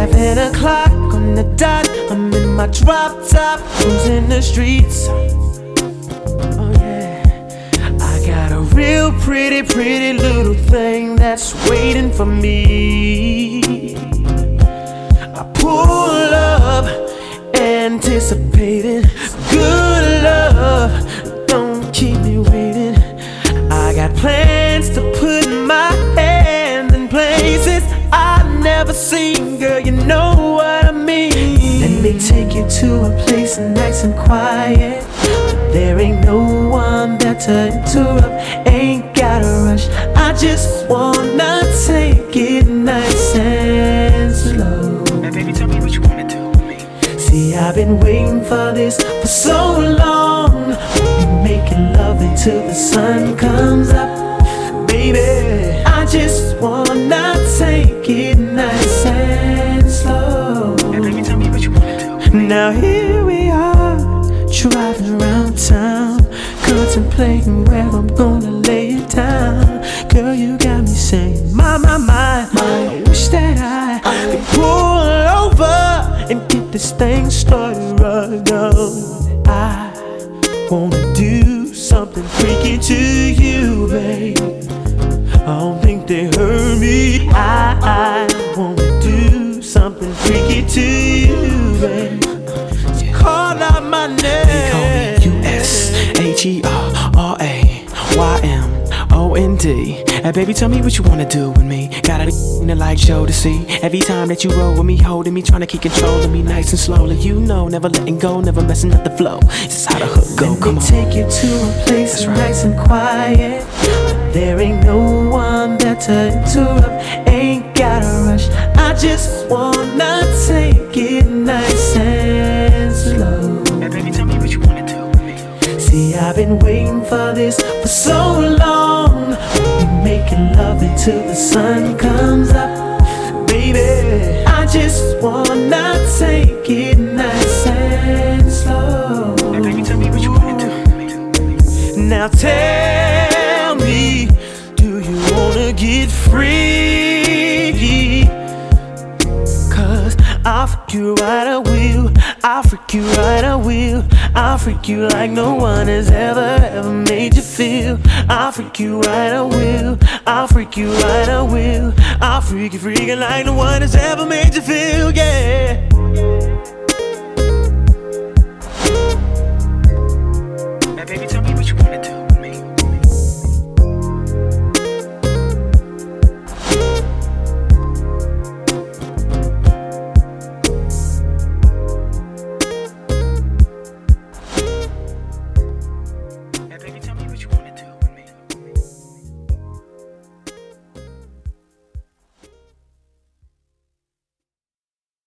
7 o'clock on the dot, I'm in my drop top, cruising the streets. Oh yeah, I got a real pretty little thing that's waiting for me. I pull up, anticipating good love. Don't keep me waiting. I got plans to put my hand in places I've never seen. Girl, you know what I mean. Let me take you to a place nice and quiet. There ain't no one there to interrupt. Ain't gotta rush. I just wanna take it nice and slow. Now baby, tell me what you wanna do with me. See, I've been waiting for this for so long. We'll be making love until the sun comes up. Baby, I just wanna take it nice and slow. Now baby, tell me what you wanna do with me. Now here we are, driving around town, contemplating where I'm gonna lay it down. Girl, you got me saying, my, I wish that I could pull over and get this thing started right now. I wanna do something freaky to you, babe. I don't think they heard me. I wanna do something freaky to you, babe. So call out my name. They call me USHERAYMOND. And baby, tell me what you wanna do with me. Got a that like show to see. Every time that you roll with me, holding me, trying to keep control of me, nice and slowly. You know, never letting go, never messing up the flow. This is how the hook go. Come on. Take you to a place that's nice and quiet. There ain't no one there to interrupt. Ain't gotta rush. I just wanna take it nice and slow. Now baby, tell me what you wanna do with me. See, I've been waiting for this for so long. We'll be making love until the sun comes up. Baby, I just wanna take it nice and slow. Now baby, tell me what you wanna do with me. Now tell me, do you wanna get free? Cause I'll freak you right, I will. I'll freak you right, I will. I'll freak you like no one has ever made you feel. I'll freak you right, I will. I'll freak you right, I will. I'll freak you like no one has ever made you feel, yeah.